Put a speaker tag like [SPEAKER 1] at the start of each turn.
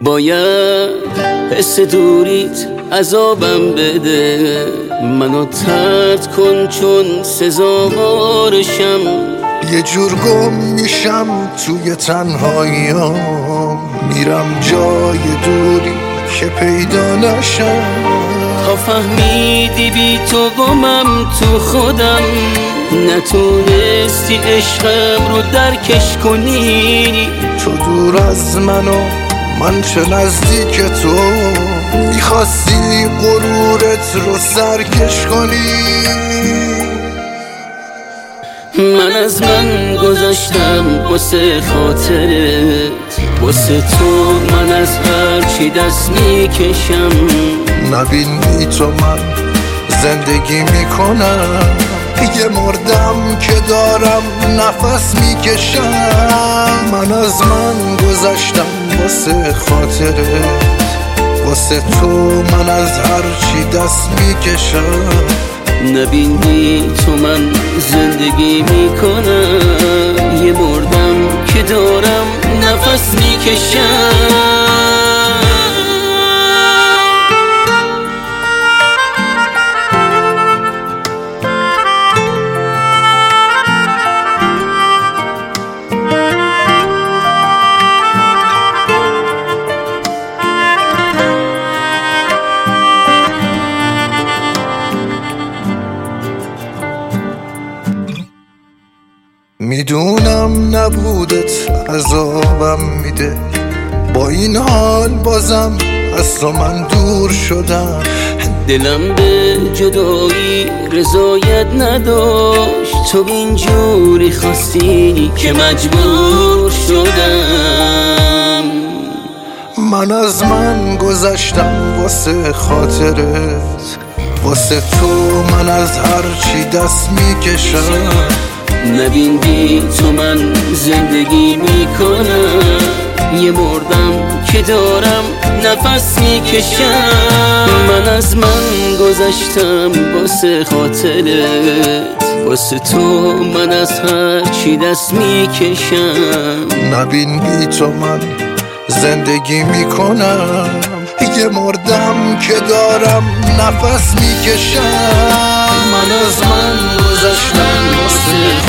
[SPEAKER 1] باید حس دوریت عذابم بده، منو طرد کن چون سزاوارشم.
[SPEAKER 2] یه جور گم میشم توی تنهاییام، میرم جای دوری که پیدا نشم.
[SPEAKER 1] تا فهمیدی بی تو گمم تو خودم، نتونستی عشقم رو درکش کنی.
[SPEAKER 2] تو دور از منو من چه نزدیک تو، میخواستی غرورت رو سرکش کنی.
[SPEAKER 1] من از من گذاشتم واسه خاطرت، واسه تو من از هرچی دست میکشم.
[SPEAKER 2] نبین بی تو من زندگی میکنم، یه مردم که دارم نفس میکشم. من از من گذاشتم واسه خاطرت، واسه تو من از هرچی دست میکشم.
[SPEAKER 1] نبین بی تو من زندگی میکنم، یه مردم که دارم نفس میکشم.
[SPEAKER 2] میدونم نبودت عذابم میده، با این حال بازم از تو من دور شدم.
[SPEAKER 1] دلم به جدایی رضایت نداشت، تو اینجوری خواستی که مجبور شدم.
[SPEAKER 2] من از من گذشتم واسه خاطرت، واسه تو من از هرچی دست میکشم.
[SPEAKER 1] نبین بی تو من زندگی میکنم، یه مردم که دارم نفس میکشم. من از من گذشتم واسه خاطرت، واسه تو من از هرچی دست میکشم.
[SPEAKER 2] نبین بی تو من زندگی میکنم، یه مردم که دارم نفس میکشم. من از من گذشتم واسه